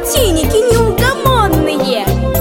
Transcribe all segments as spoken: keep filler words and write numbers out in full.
апельсиники неугомонные.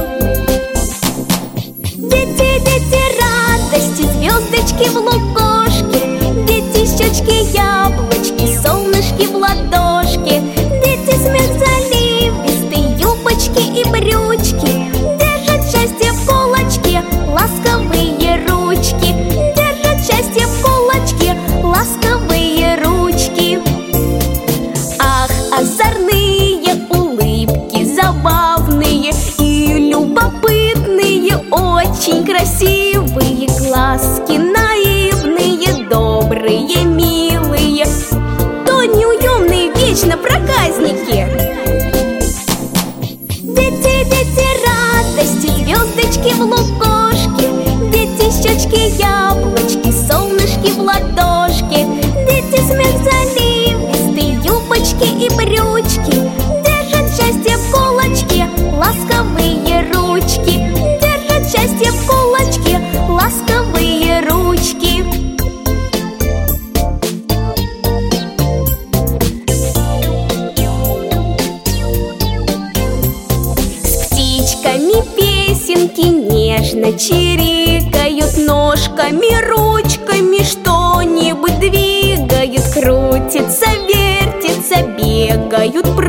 Дети, дети радости, звездочки в лукошке, дети щечки, яблочки, солнышки в ладошке, дети смех заливистый, юбочки и брючки, держат счастье в кулачке, ласковые ручки, держат счастье в кулачке, ласковые ручки. Ах, озорные улыбки, забавные и любопытные, очень красивые глазки, наивные, добрые, милые, то неуемные вечно проказники. Дети, дети радости, звездочки в лукошке, дети щечки, яблочки, солнышки в ладошке, дети смех заливистый, юбочки и брючки, держат счастье в кулачке, ласковые ручки, держат счастье в кулачке, ласковые ручки. С птичками песенки нежно чирикают, ножками, ручками что-нибудь двигают, крутятся, вертятся, бегают, прыгают.